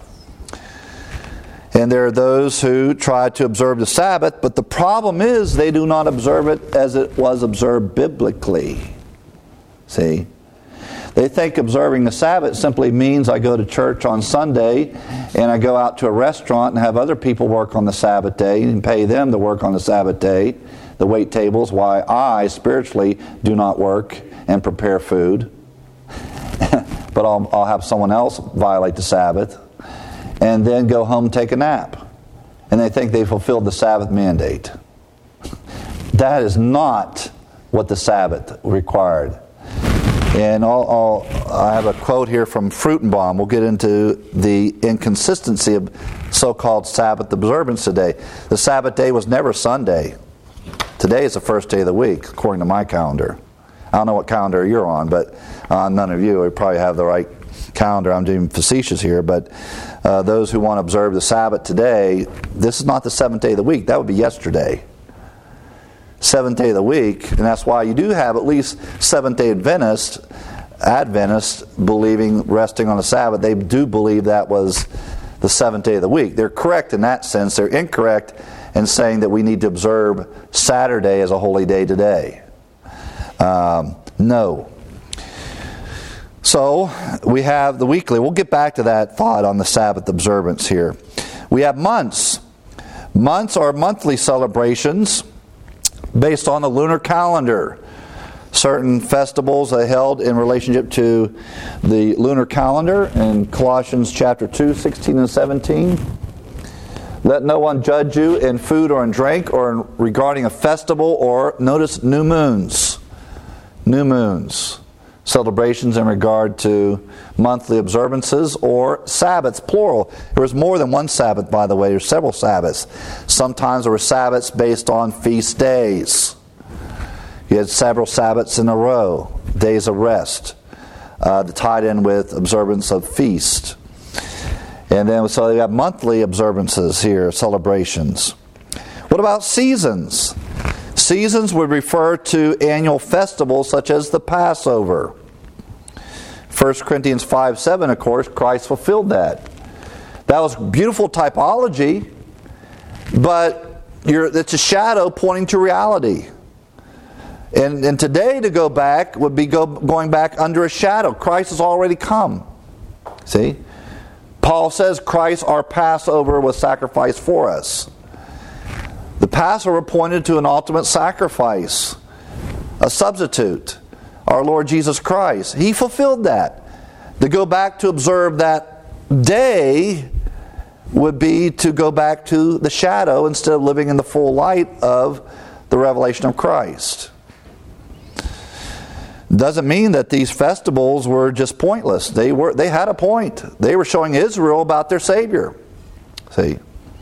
And there are those who try to observe the Sabbath, but the problem is they do not observe it as it was observed biblically. See? They think observing the Sabbath simply means I go to church on Sunday and I go out to a restaurant and have other people work on the Sabbath day and pay them to work on the Sabbath day, the wait tables, while I spiritually do not work and prepare food. But I'll have someone else violate the Sabbath and then go home and take a nap. And they think they fulfilled the Sabbath mandate. That is not what the Sabbath required. And I have a quote here from Fruitenbaum. We'll get into the inconsistency of so-called Sabbath observance today. The Sabbath day was never Sunday. Today is the first day of the week, according to my calendar. I don't know what calendar you're on, but none of you probably have the right calendar. I'm being facetious here, but those who want to observe the Sabbath today, this is not the seventh day of the week. That would be yesterday. Seventh day of the week, and that's why you do have at least Seventh-day Adventists believing resting on the Sabbath. They do believe that was the seventh day of the week. They're correct in that sense. They're incorrect in saying that we need to observe Saturday as a holy day today. No. So we have the weekly. We'll get back to that thought on the Sabbath observance here. We have months. Months are monthly celebrations based on the lunar calendar. Certain festivals are held in relationship to the lunar calendar in Colossians chapter 2, 16 and 17. Let no one judge you in food or in drink or in regarding a festival or, notice, new moons. New moons. Celebrations in regard to monthly observances or Sabbaths, plural. There was more than one Sabbath, by the way. There's several Sabbaths. Sometimes there were Sabbaths based on feast days. You had several Sabbaths in a row, days of rest, tied in with observance of feast. And then so you have monthly observances here, celebrations. What about seasons? Seasons would refer to annual festivals such as the Passover. 1 Corinthians 5:7, of course, Christ fulfilled that. That was beautiful typology, but it's a shadow pointing to reality. And today to go back would be going back under a shadow. Christ has already come. See? Paul says Christ, our Passover, was sacrificed for us. The Passover pointed to an ultimate sacrifice, a substitute, our Lord Jesus Christ. He fulfilled that. To go back to observe that day would be to go back to the shadow instead of living in the full light of the revelation of Christ. Doesn't mean that these festivals were just pointless. They had a point. They were showing Israel about their Savior. See?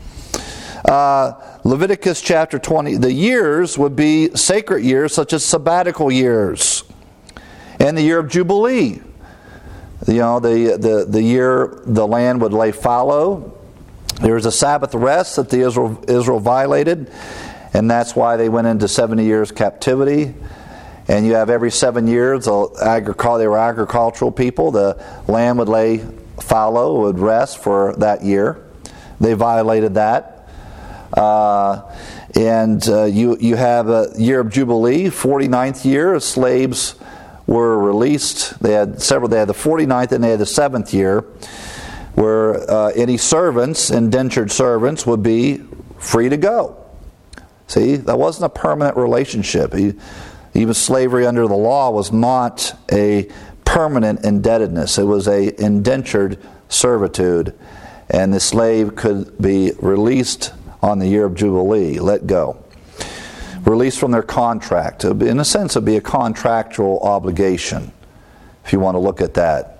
Leviticus chapter 20, the years would be sacred years such as sabbatical years and the year of Jubilee. You know, the year the land would lay fallow. There was a Sabbath rest that the Israel violated, and that's why they went into 70 years captivity. And you have every 7 years, they were agricultural people. The land would lay fallow, would rest for that year. They violated that. You have a year of Jubilee, 49th year. Slaves were released. They had the 49th and they had the 7th year, where any servants, indentured servants, would be free to go. See, that wasn't a permanent relationship. Even slavery under the law was not a permanent indebtedness. It was a indentured servitude. And the slave could be released on the year of Jubilee, let go. Released from their contract. In a sense, it would be a contractual obligation, if you want to look at that.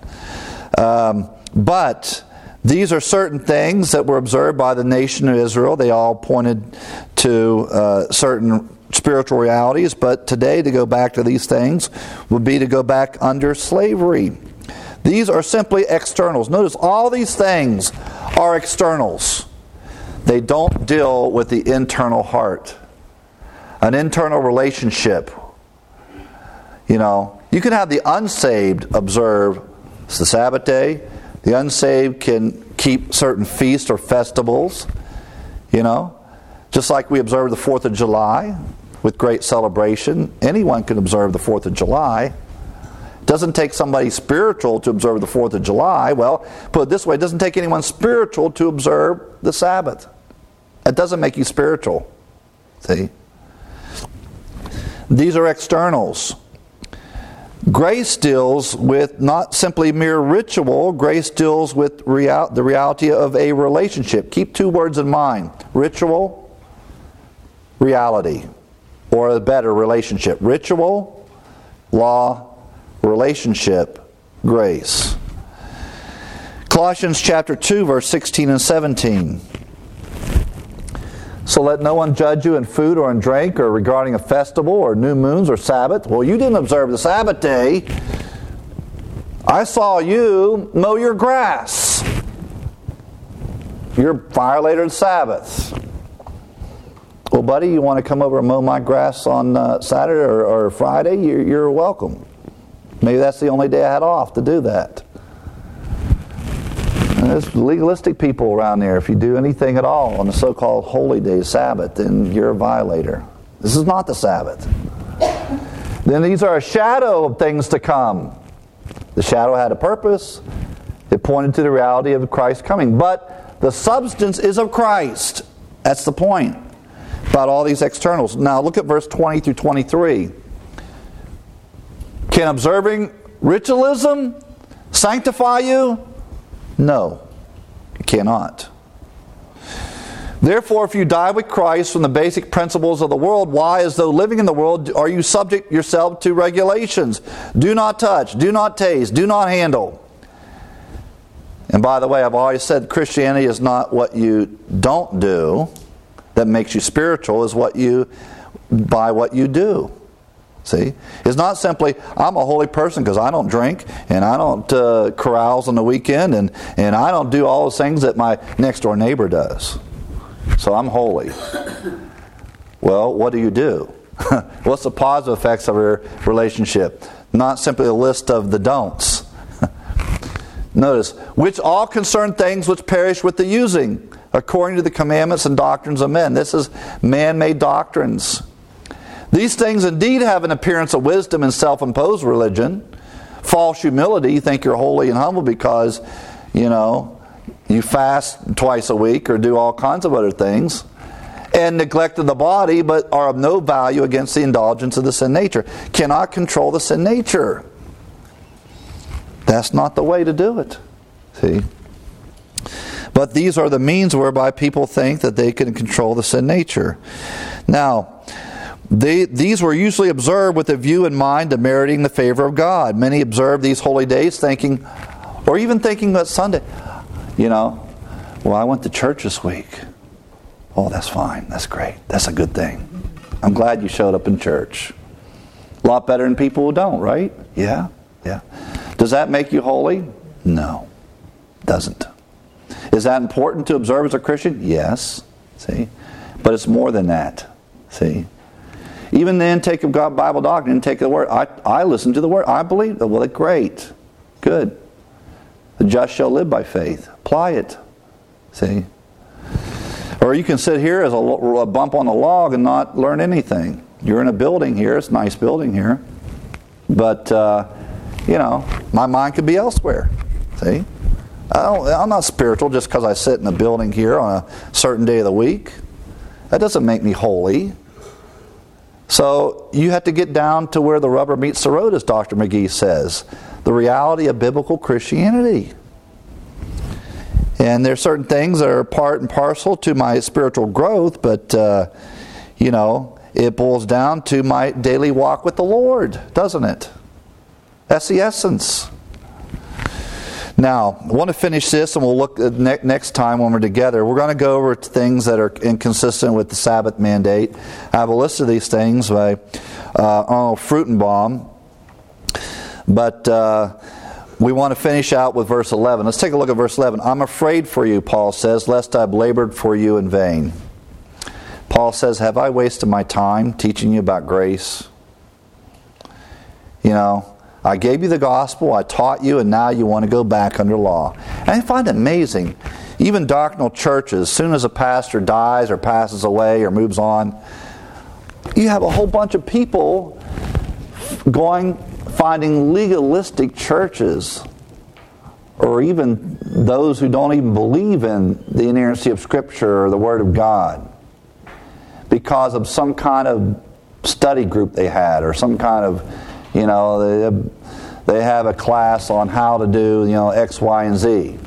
But these are certain things that were observed by the nation of Israel. They all pointed to certain spiritual realities, but today to go back to these things would be to go back under slavery. These are simply externals. Notice all these things are externals. They don't deal with the internal heart. An internal relationship. You You can have the unsaved observe the Sabbath day. The unsaved can keep certain feasts or festivals, just like we observe the 4th of July with great celebration. Anyone can observe the 4th of July. It doesn't take somebody spiritual to observe the 4th of July. Well, put it this way, it doesn't take anyone spiritual to observe the Sabbath. It doesn't make you spiritual. See? These are externals. Grace deals with not simply mere ritual. Grace deals with the reality of a relationship. Keep two words in mind. Ritual, reality. Or a better, relationship. Ritual, law, relationship, grace. Colossians chapter 2, verse 16 and 17. So let no one judge you in food or in drink or regarding a festival or new moons or Sabbath. Well, you didn't observe the Sabbath day. I saw you mow your grass. You're violated the Sabbath. Well, buddy, you want to come over and mow my grass on Saturday or Friday? You're welcome. Maybe that's the only day I had off to do that. There's legalistic people around there. If you do anything at all on the so-called holy day, Sabbath, then you're a violator. This is not the Sabbath. Then these are a shadow of things to come. The shadow had a purpose. It pointed to the reality of Christ coming. But the substance is of Christ. That's the point about all these externals. Now look at verse 20 through 23. Can observing ritualism sanctify you? No, it cannot. Therefore, if you die with Christ from the basic principles of the world, why, as though living in the world, are you subject yourself to regulations? Do not touch, do not taste, do not handle. And by the way, I've always said Christianity is not what you don't do that makes you spiritual, is what you do. See? It's not simply, I'm a holy person because I don't drink and I don't carouse on the weekend and I don't do all those things that my next door neighbor does. So I'm holy. Well, what do you do? What's the positive effects of your relationship? Not simply a list of the don'ts. Notice, which all concern things which perish with the using, according to the commandments and doctrines of men. This is man-made doctrines. These things indeed have an appearance of wisdom and self-imposed religion. False humility. You think you're holy and humble because, you fast twice a week or do all kinds of other things. And neglect of the body, but are of no value against the indulgence of the sin nature. Cannot control the sin nature. That's not the way to do it. See? But these are the means whereby people think that they can control the sin nature. Now, these were usually observed with a view in mind to meriting the favor of God. Many observe these holy days thinking that Sunday, well, I went to church this week. Oh, that's fine. That's great. That's a good thing. I'm glad you showed up in church. A lot better than people who don't, right? Yeah. Does that make you holy? No, it doesn't. Is that important to observe as a Christian? Yes. See? But it's more than that. See? Even the intake of God Bible doctrine, intake of the Word. I listen to the Word. I believe it. Well, great. Good. The just shall live by faith. Apply it. See? Or you can sit here as a bump on the log and not learn anything. You're in a building here. It's a nice building here. But, my mind could be elsewhere. See? I'm not spiritual just because I sit in a building here on a certain day of the week. That doesn't make me holy. So you have to get down to where the rubber meets the road, as Dr. McGee says. The reality of biblical Christianity. And there are certain things that are part and parcel to my spiritual growth, but, it boils down to my daily walk with the Lord, doesn't it? That's the essence. Now, I want to finish this, and we'll look at next time when we're together. We're going to go over things that are inconsistent with the Sabbath mandate. I have a list of these things by Arnold Fruchtenbaum. But we want to finish out with verse 11. Let's take a look at verse 11. I'm afraid for you, Paul says, lest I've labored for you in vain. Paul says, have I wasted my time teaching you about grace? I gave you the gospel, I taught you, and now you want to go back under law. And I find it amazing. Even doctrinal churches, as soon as a pastor dies or passes away or moves on, you have a whole bunch of people finding legalistic churches, or even those who don't even believe in the inerrancy of Scripture or the Word of God, because of some kind of study group they had, or some kind of, they have a class on how to do, X, Y, and Z,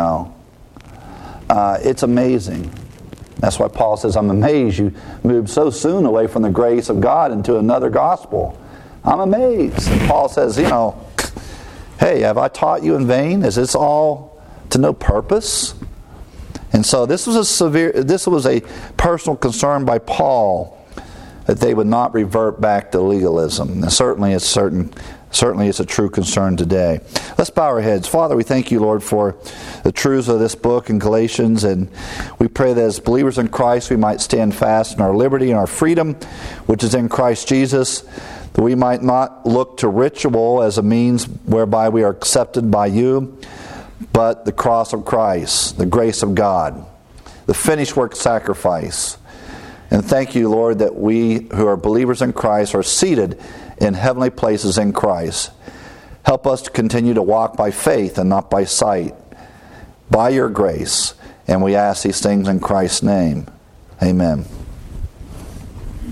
It's amazing. That's why Paul says, I'm amazed you moved so soon away from the grace of God into another gospel. I'm amazed. And Paul says, hey, have I taught you in vain? Is this all to no purpose? And so this was a personal concern by Paul, that they would not revert back to legalism. And certainly it's a true concern today. Let's bow our heads. Father, we thank you, Lord, for the truths of this book in Galatians, and we pray that as believers in Christ we might stand fast in our liberty and our freedom, which is in Christ Jesus, that we might not look to ritual as a means whereby we are accepted by you, but the cross of Christ, the grace of God, the finished work sacrifice. And thank you, Lord, that we who are believers in Christ are seated in heavenly places in Christ. Help us to continue to walk by faith and not by sight, by your grace. And we ask these things in Christ's name. Amen.